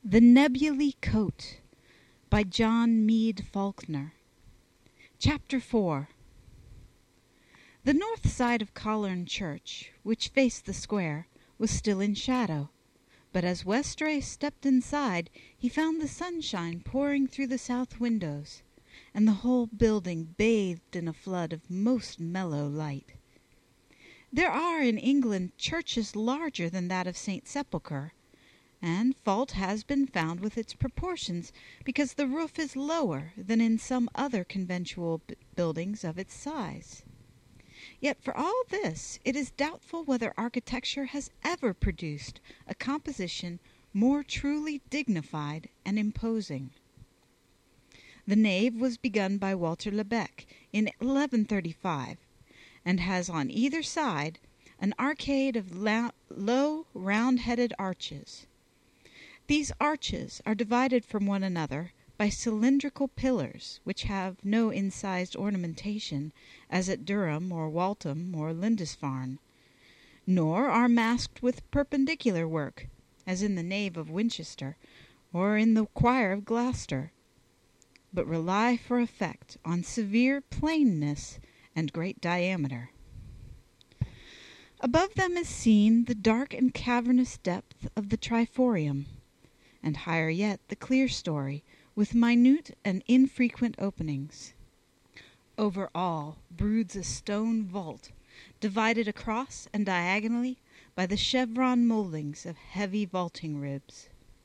The Nebulae Coat by John Meade Falkner. Chapter 4. The north side of Collern Church, which faced the square, was still in shadow, but as Westray stepped inside, he found the sunshine pouring through the south windows, and the whole building bathed in a flood of most mellow light. There are in England churches larger than that of St. Sepulchre, and fault has been found with its proportions, because the roof is lower than in some other conventual buildings of its size. Yet for all this, it is doubtful whether architecture has ever produced a composition more truly dignified and imposing. The nave was begun by Walter Lebec in 1135, and has on either side an arcade of low, round-headed arches. These arches are divided from one another by cylindrical pillars, which have no incised ornamentation, as at Durham or Waltham or Lindisfarne, nor are masked with perpendicular work, as in the nave of Winchester or in the choir of Gloucester, but rely for effect on severe plainness and great diameter. Above them is seen the dark and cavernous depth of the triforium, and higher yet the clerestory, with minute and infrequent openings. Over all broods a stone vault, divided across and diagonally by the chevron mouldings of heavy vaulting ribs.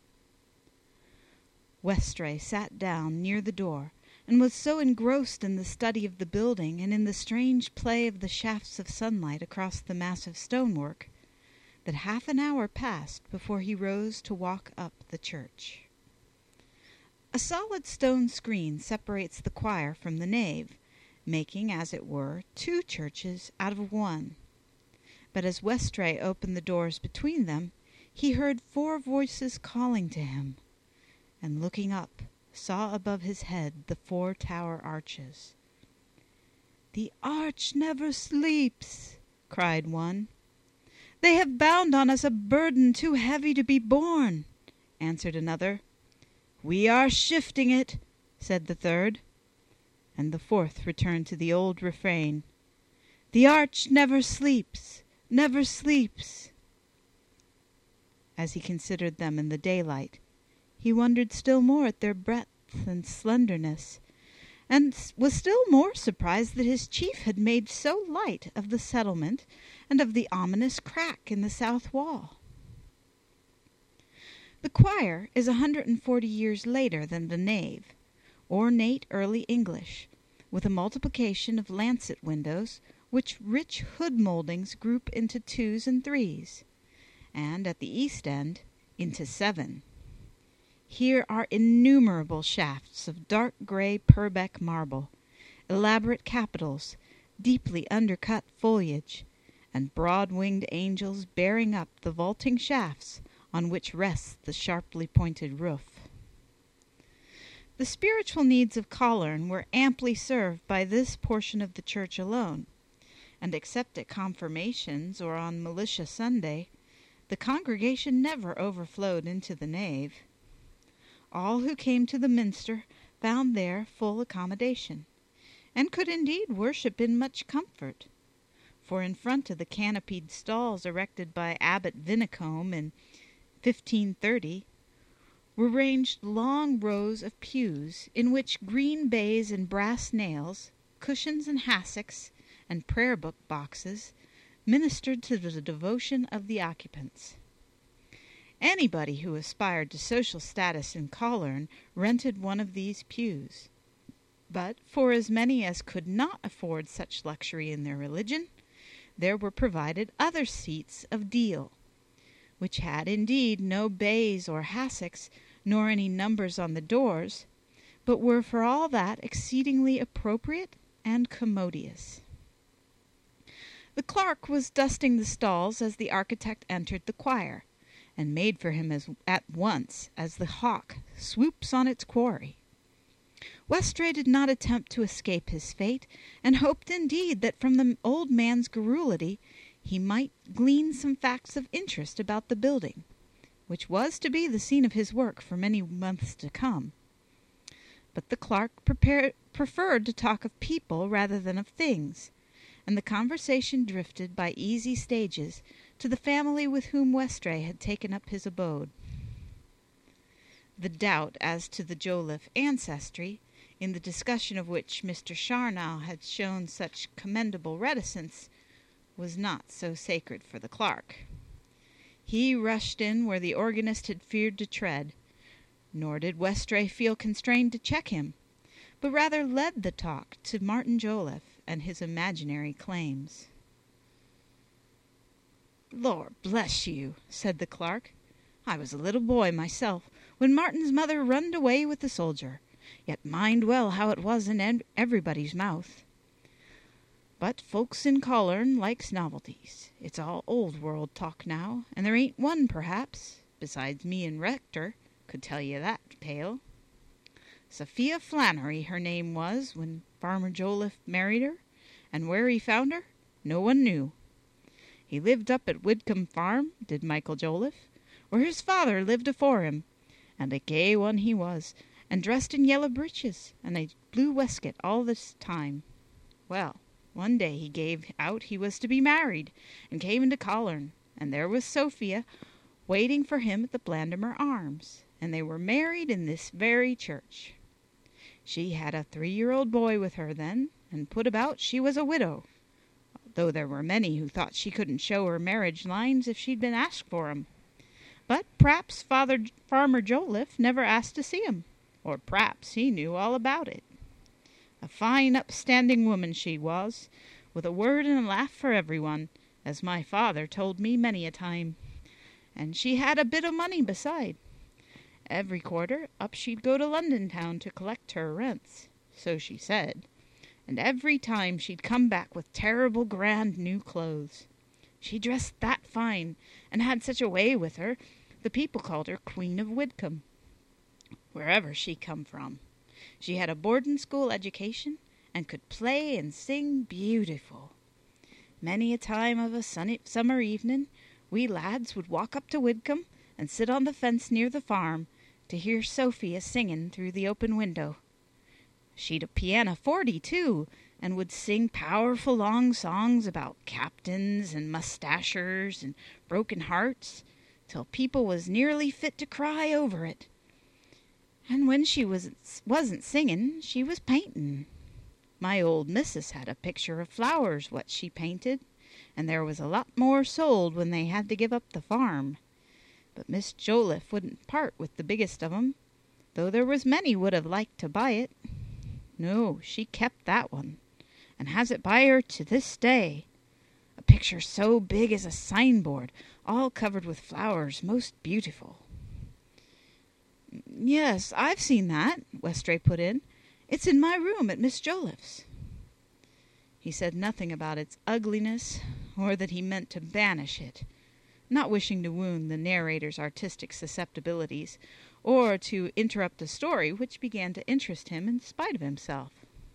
Westray sat down near the door, and was so engrossed in the study of the building and in the strange play of the shafts of sunlight across the massive stonework, that half an hour passed before he rose to walk up the church. A solid stone screen separates the choir from the nave, making, as it were, two churches out of one. But as Westray opened the doors between them, he heard four voices calling to him, and looking up, saw above his head the four tower arches. "The arch never sleeps," cried one. "They have bound on us a burden too heavy to be borne," answered another. "We are shifting it," said the third. And the fourth returned to the old refrain, "The arch never sleeps, never sleeps." As he considered them in the daylight, he wondered still more at their breadth and slenderness, and was still more surprised that his chief had made so light of the settlement and of the ominous crack in the south wall. The choir is 140 years later than the nave, ornate early English, with a multiplication of lancet windows, which rich hood mouldings group into twos and threes, and at the east end into 7. Here are innumerable shafts of dark gray Purbeck marble, elaborate capitals, deeply undercut foliage, and broad-winged angels bearing up the vaulting shafts on which rests the sharply pointed roof. The spiritual needs of Collern were amply served by this portion of the church alone, and except at confirmations or on Militia Sunday, the congregation never overflowed into the nave. All who came to the minster found there full accommodation, and could indeed worship in much comfort, for in front of the canopied stalls erected by Abbot Vinicombe in 1530 were ranged long rows of pews, in which green baize and brass nails, cushions and hassocks, and prayer-book boxes ministered to the devotion of the occupants. Anybody who aspired to social status in Collern rented one of these pews, but for as many as could not afford such luxury in their religion, there were provided other seats of deal, which had indeed no baize or hassocks, nor any numbers on the doors, but were for all that exceedingly appropriate and commodious. The clerk was dusting the stalls as the architect entered the choir, and made for him at once as the hawk swoops on its quarry. Westray did not attempt to escape his fate, and hoped indeed that from the old man's garrulity he might glean some facts of interest about the building, which was to be the scene of his work for many months to come. But the clerk preferred to talk of people rather than of things, and the conversation drifted by easy stages to the family with whom Westray had taken up his abode. The doubt as to the Joliffe ancestry, in the discussion of which Mr. Charnow had shown such commendable reticence, was not so sacred for the clerk. He rushed in where the organist had feared to tread, nor did Westray feel constrained to check him, but rather led the talk to Martin Joliffe and his imaginary claims. "Lord bless you," said the clerk, "I was a little boy myself when Martin's mother runned away with the soldier, yet mind well how it was in everybody's mouth. But folks in Collern likes novelties. It's all old world talk now, and there ain't one, perhaps, besides me and Rector, could tell you that tale. Sophia Flannery her name was when Farmer Joliffe married her, and where he found her no one knew. He lived up at Widcombe Farm, did Michael Joliffe, where his father lived afore him, and a gay one he was, and dressed in yellow breeches and a blue waistcoat all this time. Well, one day he gave out he was to be married, and came into Collern, and there was Sophia waiting for him at the Blandamer Arms, and they were married in this very church. She had a 3-year-old boy with her then, and put about she was a widow, though there were many who thought she couldn't show her marriage lines if she'd been asked for 'em. But p'raps Farmer Joliffe never asked to see 'em, or p'raps he knew all about it. A fine upstanding woman she was, with a word and a laugh for everyone, as my father told me many a time. And she had a bit o' money beside. Every quarter up she'd go to London town to collect her rents, so she said, and every time she'd come back with terrible grand new clothes. She dressed that fine, and had such a way with her, the people called her Queen of Widcombe, wherever she come from. She had a boarding school education, and could play and sing beautiful. Many a time of a sunny summer evening, we lads would walk up to Widcombe and sit on the fence near the farm to hear Sophia singing through the open window. She'd a pianoforty, too, and would sing powerful long songs about captains and mustachers and broken hearts, till people was nearly fit to cry over it. And when she wasn't singing, she was painting. My old missus had a picture of flowers what she painted, and there was a lot more sold when they had to give up the farm. But Miss Joliffe wouldn't part with the biggest of 'em, though there was many would have liked to buy it. No, she kept that one, and has it by her to this day. A picture so big as a signboard, all covered with flowers, most beautiful." "Yes, I've seen that," Westray put in. "It's in my room at Miss Joliffe's." He said nothing about its ugliness, or that he meant to banish it, not wishing to wound the narrator's artistic susceptibilities, or to interrupt a story which began to interest him in spite of himself.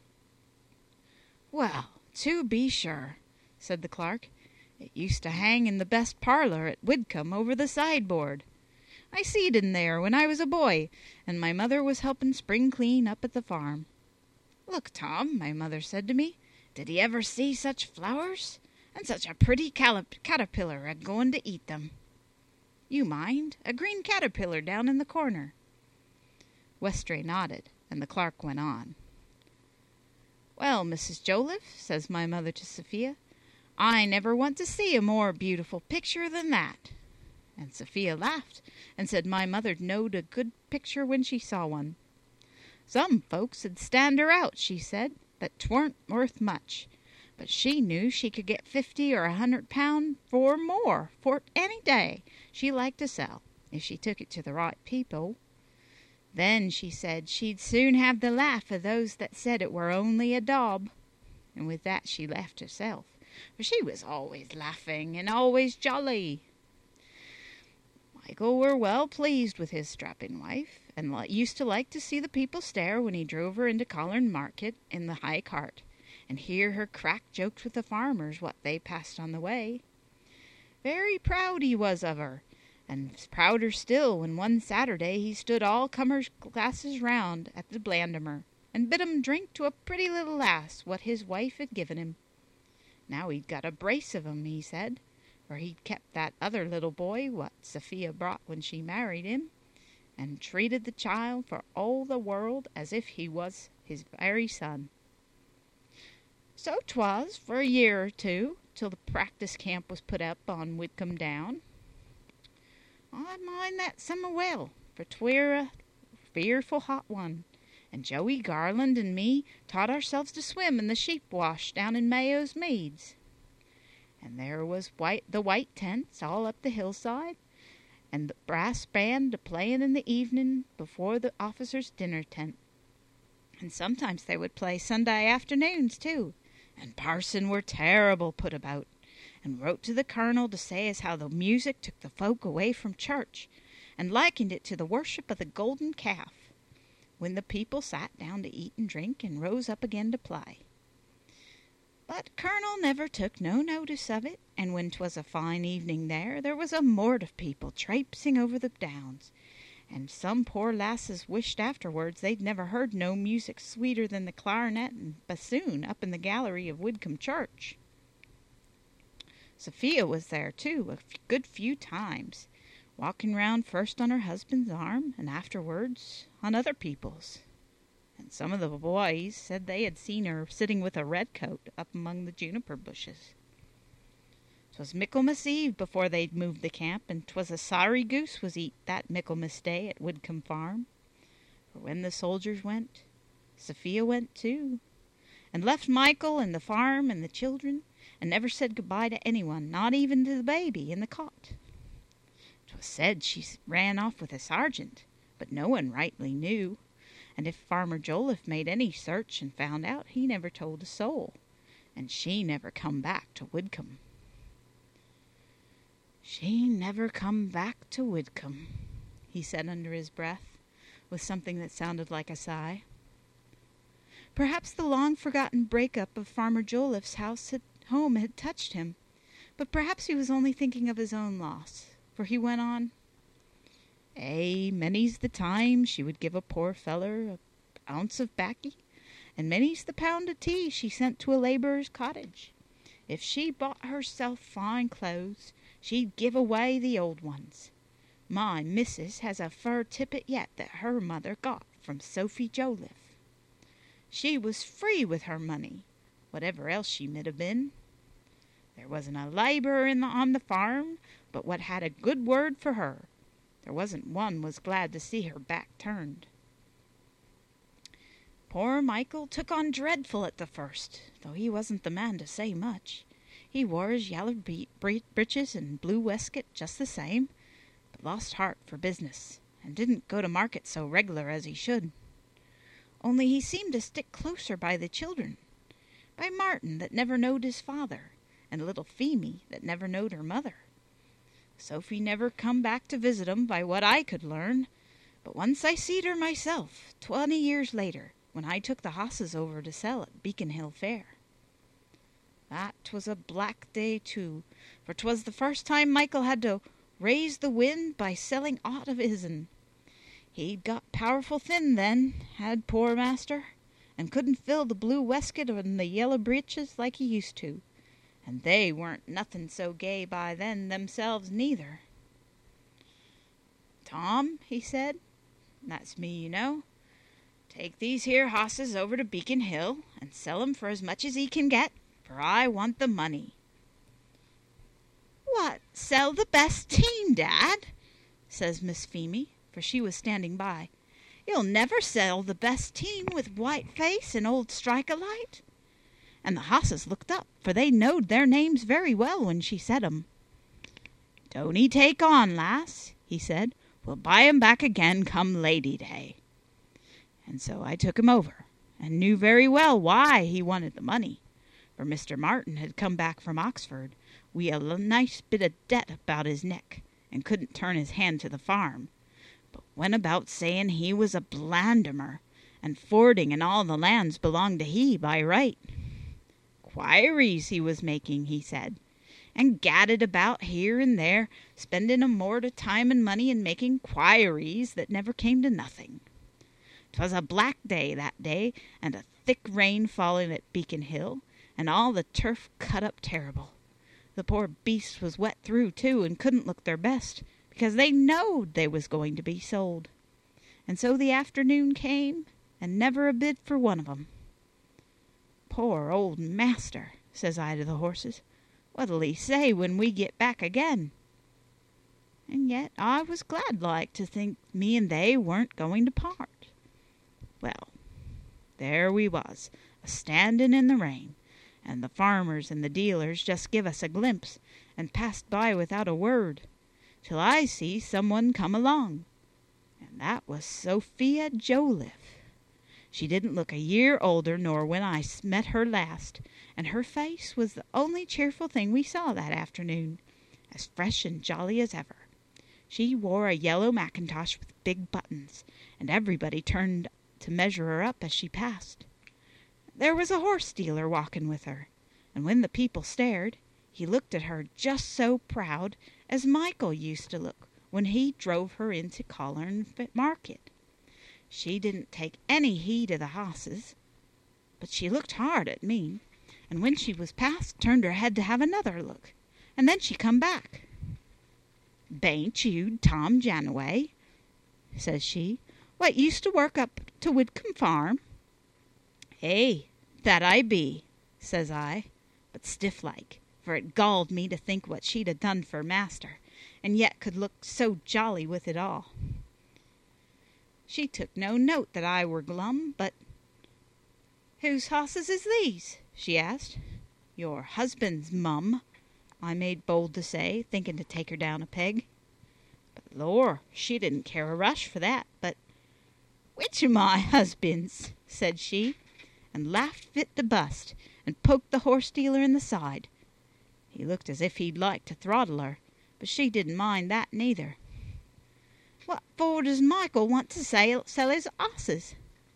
"Well, to be sure," said the clerk, "it used to hang in the best parlour at Widcombe over the sideboard. I seed in there when I was a boy, and my mother was helping spring clean up at the farm. 'Look, Tom,' my mother said to me, 'did ye ever see such flowers? And such a pretty caterpillar a-going to eat them. You mind, a green caterpillar down in the corner.'" Westray nodded, and the clerk went on. "Well, Mrs. Joliffe," says my mother to Sophia, "I never want to see a more beautiful picture than that." And Sophia laughed, and said my mother knowed a good picture when she saw one. Some folks 'd stand her out, she said, that 'twarn't worth much, but she knew she could get 50 or 100 pound or more for any day she liked to sell, if she took it to the right people. Then, she said, she'd soon have the laugh of those that said it were only a daub. And with that she laughed herself, for she was always laughing and always jolly. Michael were well pleased with his strapping wife, and used to like to see the people stare when he drove her into Collern Market in the high cart, and hear her crack jokes with the farmers what they passed on the way. Very proud he was of her, and was prouder still when one Saturday he stood all comers glasses round at the Blandimer, and bid 'em drink to a pretty little lass what his wife had given him. Now he'd got a brace of 'em, he said, for he'd kept that other little boy what Sophia brought when she married him, and treated the child for all the world as if he was his very son. So 'twas for a year or two, till the practice camp was put up on Widcombe Down. I mind that summer well, for 'twere a fearful hot one, and Joey Garland and me taught ourselves to swim in the sheep wash down in Mayo's Meads. And there was the white tents all up the hillside, and the brass band a-playin' in the evening before the officers' dinner tent. And sometimes they would play Sunday afternoons too, and Parson were terrible put about, and wrote to the Colonel to say as how the music took the folk away from church, and likened it to the worship of the golden calf, when the people sat down to eat and drink and rose up again to play. But Colonel never took no notice of it, and when 'twas a fine evening there was a mort of people traipsing over the downs, and some poor lasses wished afterwards they'd never heard no music sweeter than the clarinet and bassoon up in the gallery of Widcombe Church. Sophia was there too, a good few times, walking round first on her husband's arm, and afterwards on other people's. And some of the boys said they had seen her sitting with a redcoat up among the juniper bushes. 'Twas Michaelmas Eve before they'd moved the camp, and 'twas a sorry goose was eat that Michaelmas Day at Widcombe Farm. For when the soldiers went, Sophia went too, and left Michael and the farm and the children, and never said good-bye to anyone, not even to the baby in the cot. 'Twas said she ran off with a sergeant, but no one rightly knew, and if Farmer Jolliffe made any search and found out, he never told a soul, and she never come back to Widcombe. She never come back to Widcombe, he said under his breath, with something that sounded like a sigh. Perhaps the long-forgotten break-up of Farmer Jolliffe's home had touched him, but perhaps he was only thinking of his own loss, for he went on, many's the time she would give a poor feller a ounce of baccy, and many's the pound of tea she sent to a labourer's cottage. If she bought herself fine clothes, she'd give away the old ones. My missus has a fur tippet yet that her mother got from Sophy Jolliffe. She was free with her money, whatever else she might have been. There wasn't a labourer on the farm but what had a good word for her. There wasn't one was glad to see her back turned. Poor Michael took on dreadful at the first, though he wasn't the man to say much. He wore his yaller breeches and blue waistcoat just the same, but lost heart for business, and didn't go to market so reg'lar as he should. Only he seemed to stick closer by the children, by Martin that never knowed his father, and little Phemy that never knowed her mother. Sophy never come back to visit 'em by what I could learn, but once I seed her myself, 20 years later, when I took the hosses over to sell at Beacon Hill Fair. That 'twas a black day too, for 'twas the first time Michael had to raise the wind by selling aught of his'n. He'd got powerful thin then, had poor master, and couldn't fill the blue waistcoat and the yellow breeches like he used to, and they weren't nothing so gay by then themselves neither. "Tom," he said, "that's me, you know, take these here hosses over to Beacon Hill and sell 'em for as much as 'ee can get, for I want the money." "What, sell the best team, Dad?" says Miss Phemy, for she was standing by. "You'll never sell the best team with Whiteface and old Strike-a-Light?" And the hosses looked up, for they knowed their names very well when she said 'em. "Don't 'ee take on, lass," he said. "We'll buy 'em back again come Lady Day." And so I took him over, and knew very well why he wanted the money, for Mr. Martin had come back from Oxford wi' a nice bit of debt about his neck, and couldn't turn his hand to the farm, but went about saying he was a Blandimer, and fording and all the lands belonged to he by right. Queries he was making, he said, and gadded about here and there, spending a mort of time and money in making queries that never came to nothing. 'Twas a black day that day, and a thick rain falling at Beacon Hill, and all the turf cut up terrible. The poor beasts was wet through, too, and couldn't look their best, because they knowed they was going to be sold. And so the afternoon came, and never a bid for one of 'em. Poor old master, says I to the horses, what'll he say when we get back again? And yet I was glad like to think me and they weren't going to part. Well, there we was, a-standing in the rain, and the farmers and the dealers just give us a glimpse and passed by without a word, till I see someone come along, and that was Sophia Joliffe. She didn't look a year older nor when I met her last, and her face was the only cheerful thing we saw that afternoon, as fresh and jolly as ever. She wore a yellow mackintosh with big buttons, and everybody turned to measure her up as she passed. There was a horse dealer walking with her, and when the people stared, he looked at her just so proud as Michael used to look when he drove her into Collaron Market. She didn't take any heed of the hosses, but she looked hard at me, and when she was past, turned her head to have another look, and then she come back. "Bain't you Tom Janaway?" says she, "what used to work up to Whitcomb Farm?" "Ay, that I be," says I, but stiff-like, for it galled me to think what she'd a done for master, and yet could look so jolly with it all. She took no note that I were glum, but "Whose hosses is these?" she asked. "Your husband's, mum," I made bold to say, thinking to take her down a peg. But lor, she didn't care a rush for that, but "Which of my husbands?" said she, and laughed fit to bust, and poked the horse dealer in the side. He looked as if he'd like to throttle her, but she didn't mind that neither. "What for does Michael want to sell his osses?"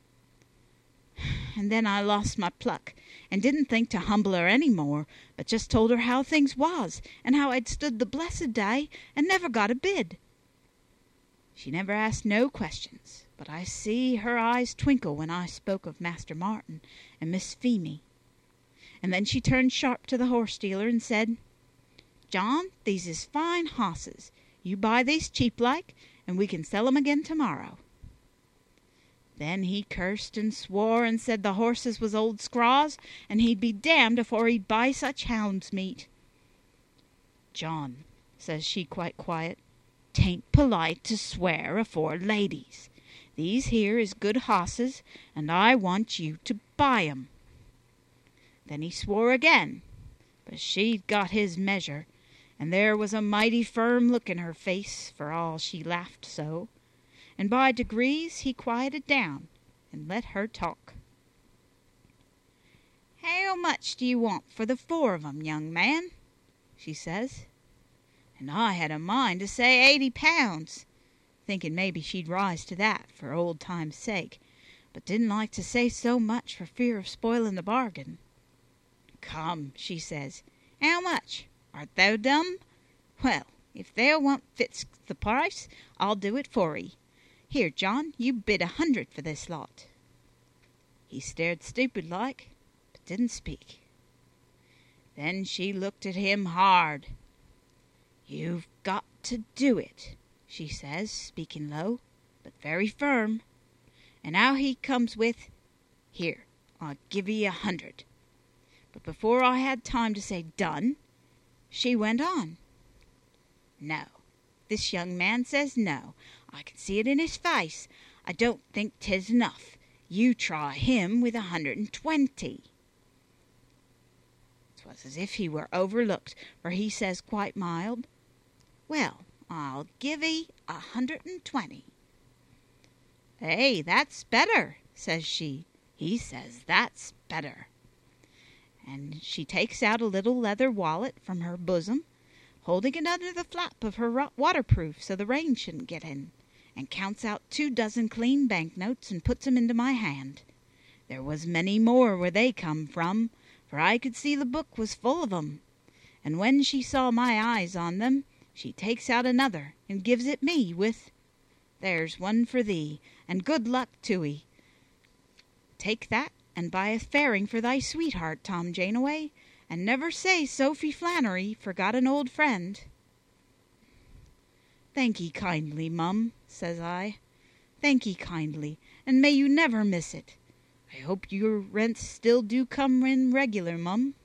And then I lost my pluck, and didn't think to humble her any more, but just told her how things was, and how I'd stood the blessed day and never got a bid. She never asked no questions, but I see her eyes twinkle when I spoke of Master Martin and Miss Phemy. And then she turned sharp to the horse dealer and said, "John, these is fine hosses. You buy these cheap like, and we can sell 'em again tomorrow." Then he cursed and swore and said the horses was old scraws, and he'd be damned afore he'd buy such hound's meat. "John," says she quite quiet, "'tain't polite to swear afore ladies. These here is good hosses, and I want you to buy 'em." Then he swore again, but she'd got his measure, and there was a mighty firm look in her face for all she laughed so, and by degrees he quieted down and let her talk. "How much do you want for the 4 of 'em, young man?" she says. And I had a mind to say £80, thinking maybe she'd rise to that for old time's sake, but didn't like to say so much for fear of spoiling the bargain. "Come," she says, "how much? Art thou dumb? Well, if thou want fix the price, I'll do it for 'ee. Here, John, you bid 100 for this lot." He stared stupid like, but didn't speak. Then she looked at him hard. "You've got to do it," she says, speaking low, but very firm. And now he comes with, "Here, I'll give 'ee 100. But before I had time to say done, she went on. "No, this young man says no. I can see it in his face. I don't think 'tis enough. You try him with 120. "'Twas as if he were overlooked, for he says quite mild, "Well, I'll give 'ee 120. "Hey, that's better," says she. He says that's better. And she takes out a little leather wallet from her bosom, holding it under the flap of her waterproof so the rain shouldn't get in, and counts out 2 dozen clean banknotes and puts 'em into my hand. There was many more where they come from, for I could see the book was full of 'em. and when she saw my eyes on them, she takes out another and gives it me with, 'There's one for thee, and good luck to 'ee. Take that, and buy a fairing for thy sweetheart, Tom Janeway, and never say Sophy Flannery forgot an old friend.' 'Thank 'ee kindly, mum,' says I. 'Thank 'ee kindly, and may you never miss it. I hope your rents still do come in regular, mum.'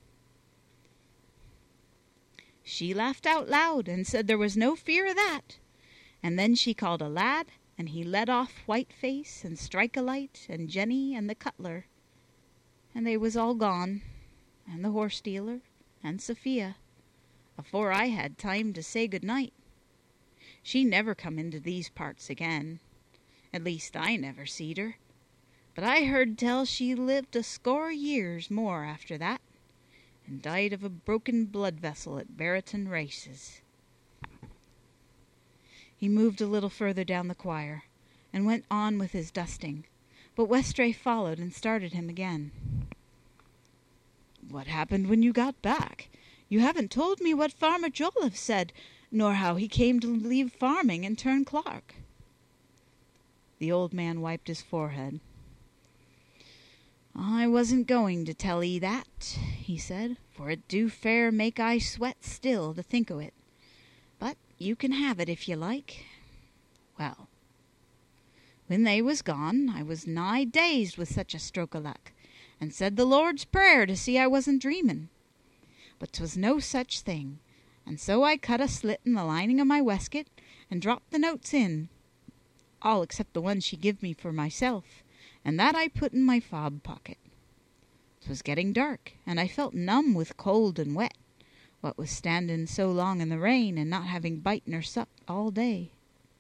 She laughed out loud and said there was no fear of that, and then she called a lad, and he led off Whiteface and Strike-a-Light and Jenny and the cutler, and they was all gone, and the horse dealer and Sophia, afore I had time to say good night. She never come into these parts again. At least I never seed her, but I heard tell she lived a score years more after that, and died of a broken blood vessel at Barreton races." He moved a little further down the choir, and went on with his dusting, but Westray followed and started him again. "What happened when you got back? You haven't told me what Farmer Jolliffe said, nor how he came to leave farming and turn clerk." The old man wiped his forehead. "I wasn't going to tell 'ee that," he said, "for it do fair make I sweat still to think o' it. But you can have it if you like. Well, when they was gone, I was nigh dazed with such a stroke o' luck, and said the Lord's Prayer to see I wasn't dreaming. But 'twas no such thing, and so I cut a slit in the lining o' my waistcoat and dropped the notes in, all except the one she give me for myself, and that I put in my fob pocket. 'Twas getting dark, and I felt numb with cold and wet, what with standing so long in the rain and not having bite nor sup all day.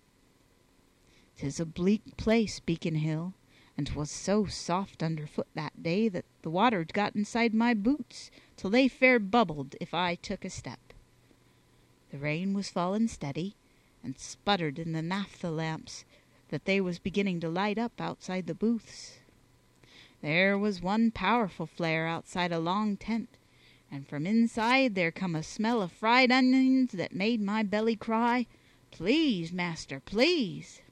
'Tis a bleak place, Beacon Hill, and 'twas so soft underfoot that day that the water got inside my boots till they fair bubbled if I took a step. The rain was falling steady, and sputtered in the naphtha lamps that they was beginning to light up outside the booths. There was one powerful flare outside a long tent, and from inside there come a smell of fried onions that made my belly cry, 'Please, master, please!'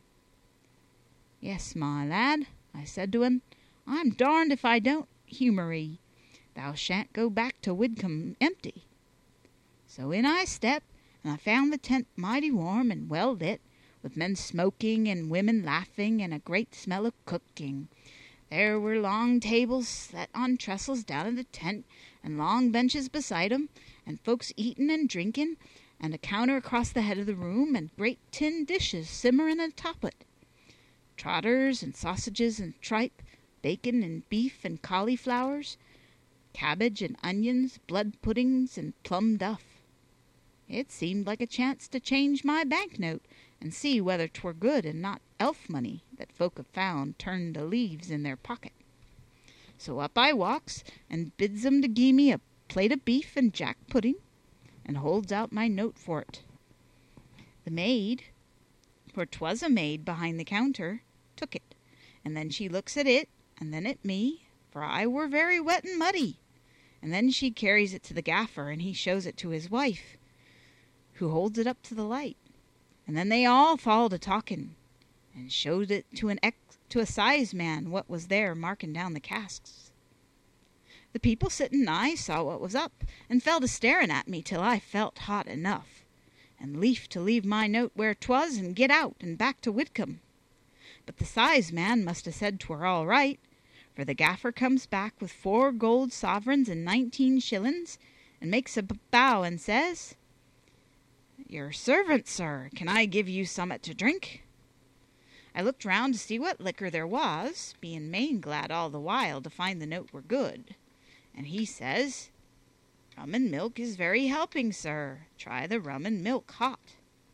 'Yes, my lad,' I said to him, 'I'm darned if I don't humour 'ee. Thou shan't go back to Widcombe empty.' So in I stepped, and I found the tent mighty warm and well lit, with men smoking and women laughing, and a great smell of cooking. There were long tables set on trestles down in the tent, and long benches beside 'em, and folks eating and drinking, and a counter across the head of the room, and great tin dishes simmering atop it. Trotters and sausages and tripe, bacon and beef and cauliflowers, cabbage and onions, blood puddings and plum duff. It seemed like a chance to change my banknote and see whether 'twere good and not elf money that folk have found turned to leaves in their pocket. So up I walks and bids 'em to gie me a plate of beef and jack pudding, and holds out my note for it. The maid, for 'twas a maid behind the counter, took it, and then she looks at it, and then at me, for I were very wet and muddy, and then she carries it to the gaffer, and he shows it to his wife, who holds it up to the light, and then they all fall to talking, and showed it to a size man what was there marking down the casks. The people sitting nigh saw what was up, and fell to staring at me till I felt hot enough, and lief to leave my note where 'twas and get out and back to Widcombe. But the size man must have said 'twere all right, for the gaffer comes back with 4 gold sovereigns and 19 shillings, and makes a bow and says, "Your servant, sir. Can I give you summat to drink?" I looked round to see what liquor there was, being main glad all the while to find the note were good, and he says, "Rum and milk is very helping, sir. Try the rum and milk hot."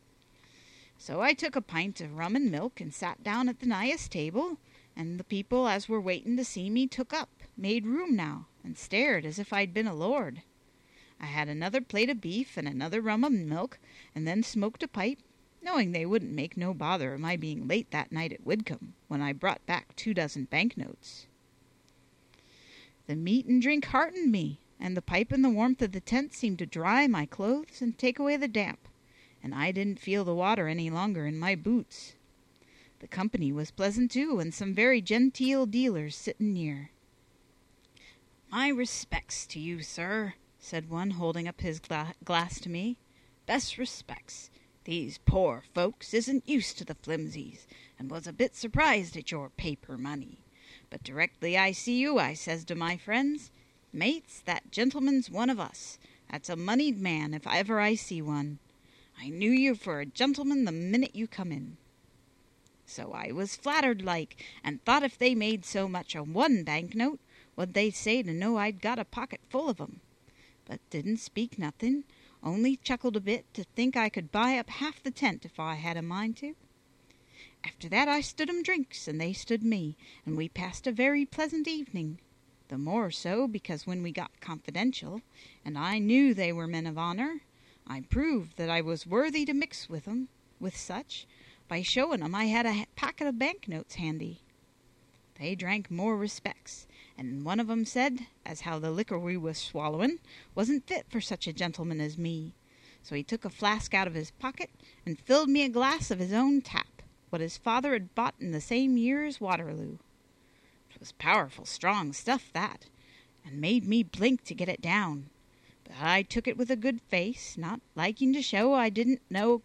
So I took a pint of rum and milk and sat down at the nighest table, and the people as were waiting to see me took up, made room now, and stared as if I'd been a lord. I had another plate of beef and another rum and milk, and then smoked a pipe, knowing they wouldn't make no bother of my being late that night at Widcombe, when I brought back 2 dozen banknotes. The meat and drink heartened me, and the pipe and the warmth of the tent seemed to dry my clothes and take away the damp, and I didn't feel the water any longer in my boots. The company was pleasant too, and some very genteel dealers sitting near. "My respects to you, sir," said one, holding up his glass to me. "Best respects. These poor folks isn't used to the flimsies, and was a bit surprised at your paper money. But directly I see you, I says to my friends, 'Mates, that gentleman's one of us. That's a moneyed man if ever I see one. I knew you for a gentleman the minute you come in.' So I was flattered like, and thought if they made so much on one banknote, what'd they say to know I'd got a pocket full of 'em? But didn't speak nothing, only chuckled a bit to think I could buy up half the tent if I had a mind to. After that I stood 'em drinks, and they stood me, and we passed a very pleasant evening. The more so because when we got confidential, and I knew they were men of honor, I proved that I was worthy to mix with 'em, with such, by showing 'em I had a packet of banknotes handy. They drank more respects, and one of 'em said as how the liquor we was swallowing wasn't fit for such a gentleman as me. So he took a flask out of his pocket and filled me a glass of his own tap, what his father had bought in the same year as Waterloo. 'Twas powerful strong stuff, that, and made me blink to get it down. But I took it with a good face, not liking to show I didn't know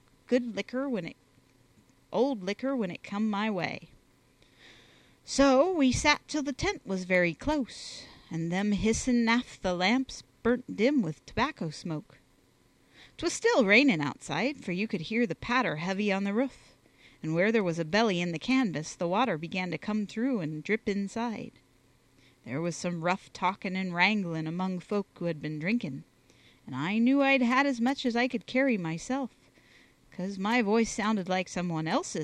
old liquor when it come my way. So we sat till the tent was very close, and them hissin' aft the lamps burnt dim with tobacco smoke. 'Twas still rainin' outside, for you could hear the patter heavy on the roof, and where there was a belly in the canvas the water began to come through and drip inside. There was some rough talkin' and wranglin' among folk who had been drinkin', and I knew I'd had as much as I could carry myself, 'cause my voice sounded like someone's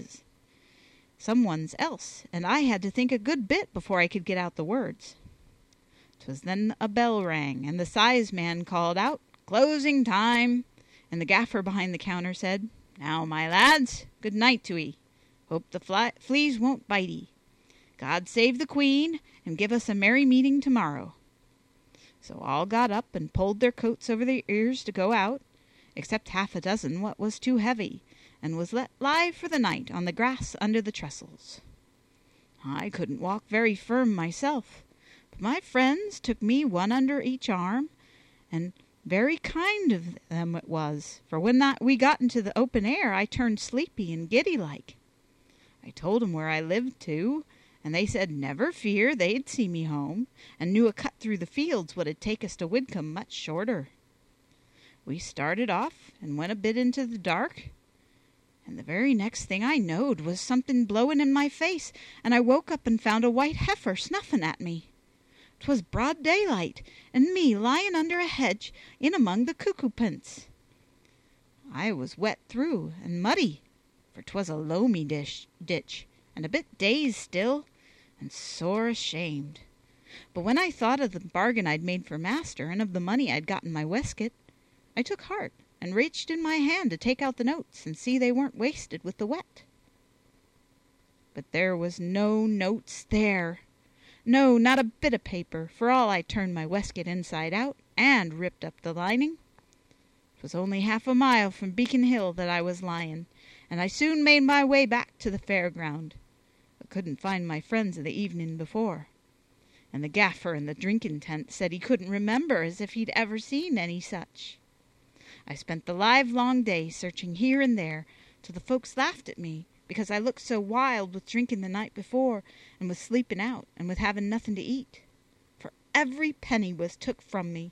else, and I had to think a good bit before I could get out the words. 'Twas then a bell rang, and the size man called out, "Closing time," and the gaffer behind the counter said, "Now, my lads, good night to 'ee. Hope the fleas won't bite 'ee. God save the Queen, and give us a merry meeting tomorrow." So all got up and pulled their coats over their ears to go out, except half a dozen what was too heavy, and was let lie for the night on the grass under the trestles. I couldn't walk very firm myself, but my friends took me one under each arm, and very kind of them it was, for when we got into the open air I turned sleepy and giddy like. I told 'em where I lived too, and they said never fear, they'd see me home, and knew a cut through the fields would take us to Widcombe much shorter. We started off and went a bit into the dark, and the very next thing I knowed was something blowing in my face, and I woke up and found a white heifer snuffing at me. 'Twas broad daylight, and me lying under a hedge in among the cuckoo pints. I was wet through and muddy, for 'twas a loamy ditch, and a bit dazed still, and sore ashamed. But when I thought of the bargain I'd made for master, and of the money I'd got in my waistcoat, I took heart and reached in my hand to take out the notes and see they weren't wasted with the wet. But there was no notes there. No, not a bit of paper, for all I turned my waistcoat inside out and ripped up the lining. 'Twas only half a mile from Beacon Hill that I was lying, and I soon made my way back to the fairground, but couldn't find my friends of the evening before. And the gaffer in the drinking tent said he couldn't remember as if he'd ever seen any such. I spent the livelong day searching here and there, till the folks laughed at me, because I looked so wild with drinking the night before, and with sleeping out, and with having nothing to eat, for every penny was took from me.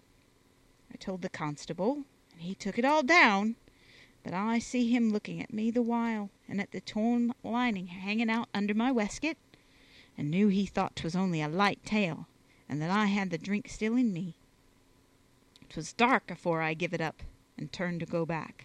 I told the constable, and he took it all down, but I see him looking at me the while, and at the torn lining hanging out under my waistcoat, and knew he thought 'twas only a light tale, and that I had the drink still in me. 'Twas dark afore I give it up, and turned to go back.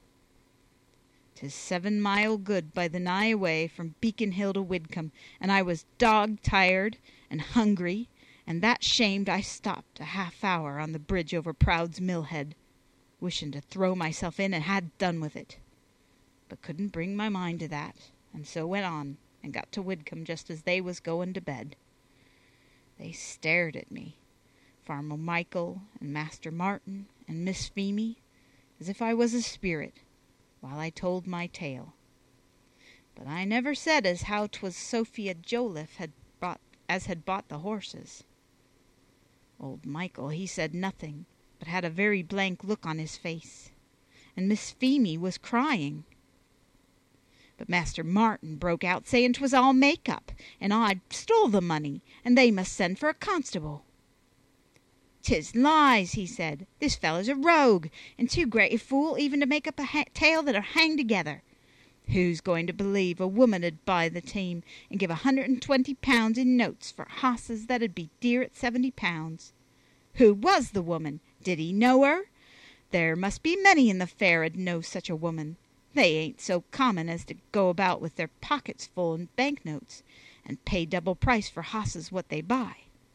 'Tis 7 mile good by the nigh way from Beacon Hill to Widcombe, and I was dog-tired and hungry, and that shamed I stopped a half-hour on the bridge over Proud's Mill Head, wishing to throw myself in and had done with it, but couldn't bring my mind to that, and so went on and got to Widcombe just as they was going to bed. They stared at me, Farmer Michael and Master Martin and Miss Phemy, as if I was a spirit, while I told my tale. But I never said as how 'twas Sophia Joliffe had bought the horses. Old Michael, he said nothing, but had a very blank look on his face, and Miss Phemy was crying. But Master Martin broke out saying 'twas all make-up, and I'd stole the money, and they must send for a constable. "'Tis lies," he said. "This fellow's a rogue, and too great a fool even to make up a tale that'll hang together. Who's going to believe a woman'd buy the team and give £120 in notes for hosses that'd be dear at £70? Who was the woman? Did he know her? There must be many in the fair 'ud know such a woman. They ain't so common as to go about with their pockets full in banknotes and pay double price for hosses what they buy."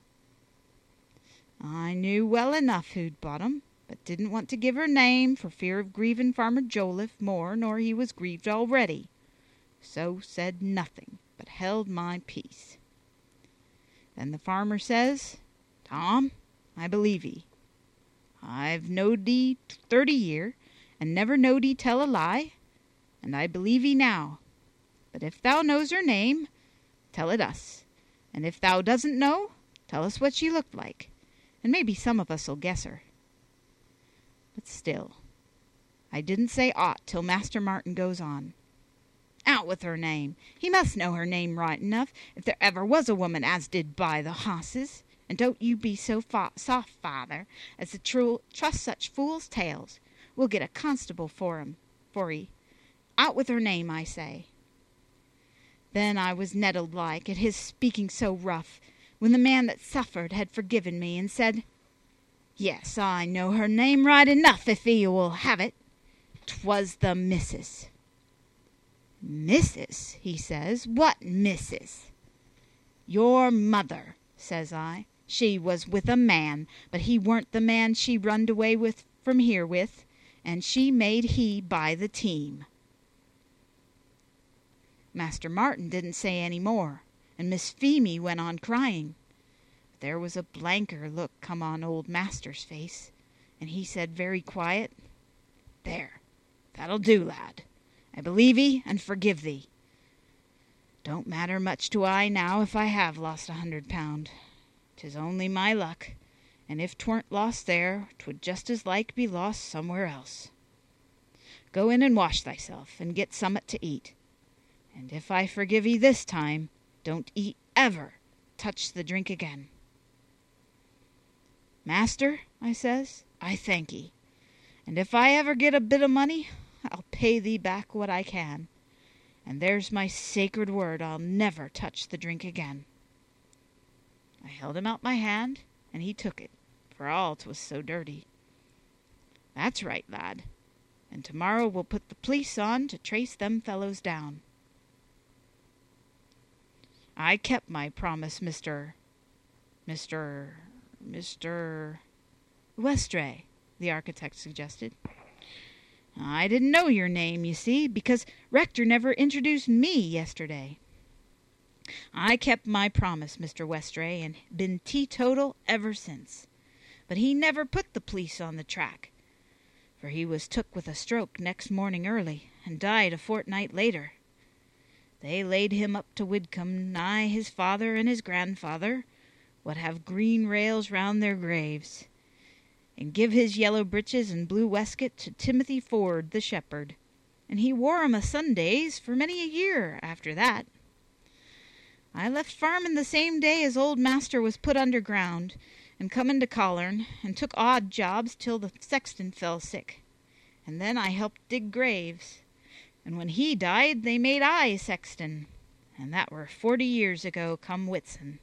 I knew well enough who'd bought 'em, but didn't want to give her name for fear of grieving Farmer Joliffe more nor he was grieved already, so said nothing, but held my peace. Then the farmer says, "Tom, I believe 'ee. I've knowed 'ee 30 year, and never knowed 'ee tell a lie, and I believe 'ee now. But if thou knows her name, tell it us, and if thou doesn't know, tell us what she looked like, and maybe some of us'll guess her." But still, I didn't say aught till Master Martin goes on. "Out with her name. He must know her name right enough, if there ever was a woman as did buy the hosses. And don't you be so soft, father, as to trust such fools' tales. We'll get a constable for 'ee. Out with her name, I say." Then I was nettled like at his speaking so rough, when the man that suffered had forgiven me, and said, "Yes, I know her name right enough, if 'ee will have it. 'Twas the missus." "Missus?" he says. "What missus?" "Your mother," says I. "She was with a man, but he weren't the man she runned away from here with, and she made he buy the team." Master Martin didn't say any more, and Miss Phemy went on crying. But there was a blanker look come on old Master's face, and he said very quiet, "There, that'll do, lad. I believe 'ee and forgive thee. Don't matter much to I now if I have lost £100. 'Tis only my luck, and if 'tweren't lost there, 'twould just as like be lost somewhere else. Go in and wash thyself, and get summat to eat. And if I forgive 'ee this time, don't 'ee ever touch the drink again." "Master," I says, "I thank 'ee, and if I ever get a bit o' money, I'll pay thee back what I can, and there's my sacred word I'll never touch the drink again." I held him out my hand, and he took it, for all 'twas so dirty. "That's right, lad, and tomorrow we'll put the police on to trace them fellows down." "I kept my promise, Mr. Westray," the architect suggested. "I didn't know your name, you see, because Rector never introduced me yesterday." "I kept my promise, Mr. Westray, and been teetotal ever since. But he never put the police on the track, for he was took with a stroke next morning early, and died a fortnight later. They laid him up to Widcombe, nigh his father and his grandfather, what have green rails round their graves, and give his yellow breeches and blue waistcoat to Timothy Ford the shepherd, and he wore 'em a Sundays for many a year after that. I left farming the same day as old Master was put underground, and come into Collern, and took odd jobs till the sexton fell sick, and then I helped dig graves, and when he died they made I sexton, and that were 40 years ago come Whitsun."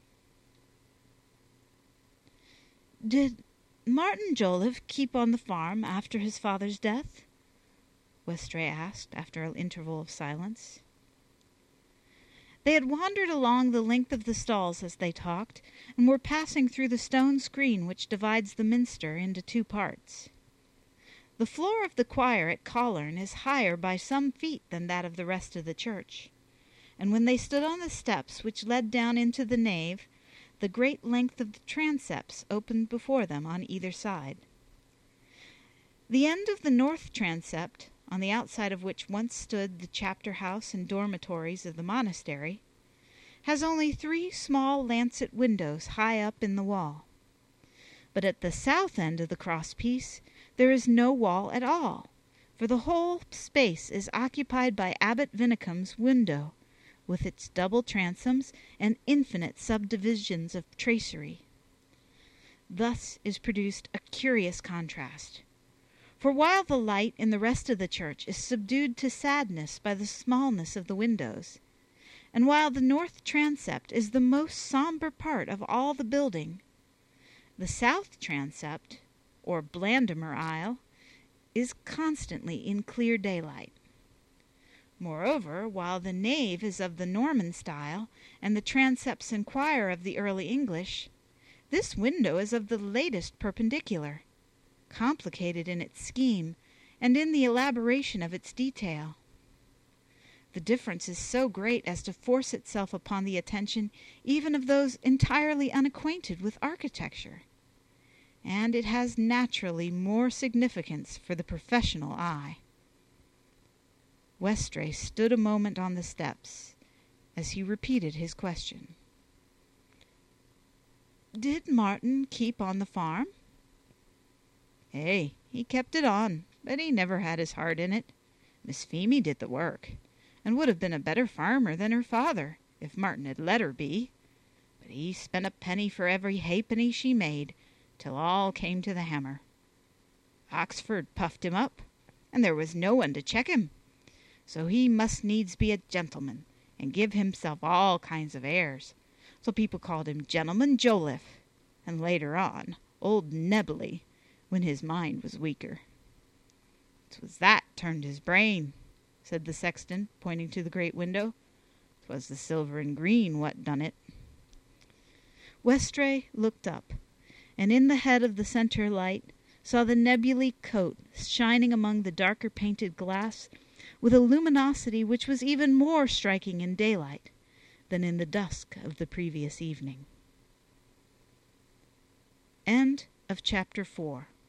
"Did Martin Joliffe keep on the farm after his father's death?" Westray asked, after an interval of silence. They had wandered along the length of the stalls as they talked, and were passing through the stone screen which divides the minster into 2 parts. The floor of the choir at Collern is higher by some feet than that of the rest of the church, and when they stood on the steps which led down into the nave, the great length of the transepts opened before them on either side. The end of the north transept, on the outside of which once stood the chapter house and dormitories of the monastery, has only 3 small lancet windows high up in the wall. But at the south end of the cross-piece there is no wall at all, for the whole space is occupied by Abbot Vinicum's window, with its double transoms and infinite subdivisions of tracery. Thus is produced a curious contrast. For while the light in the rest of the church is subdued to sadness by the smallness of the windows, and while the north transept is the most sombre part of all the building, the south transept, or Blandimer aisle, is constantly in clear daylight. Moreover, while the nave is of the Norman style, and the transepts and choir of the early English, this window is of the latest perpendicular, complicated in its scheme, and in the elaboration of its detail. The difference is so great as to force itself upon the attention even of those entirely unacquainted with architecture, and it has naturally more significance for the professional eye. Westray stood a moment on the steps as he repeated his question. "Did Martin keep on the farm?" "Ay, he kept it on, but he never had his heart in it. Miss Phemy did the work, and would have been a better farmer than her father, if Martin had let her be. But he spent a penny for every halfpenny she made, till all came to the hammer. Oxford puffed him up, and there was no one to check him. So he must needs be a gentleman, and give himself all kinds of airs. So people called him Gentleman Joliffe, and later on, Old Nebbly, when his mind was weaker. 'Twas that turned his brain," said the sexton, pointing to the great window. "'Twas the silver and green what done it." Westray looked up, and in the head of the centre light saw the nebulae coat shining among the darker painted glass with a luminosity which was even more striking in daylight than in the dusk of the previous evening. End of chapter 4.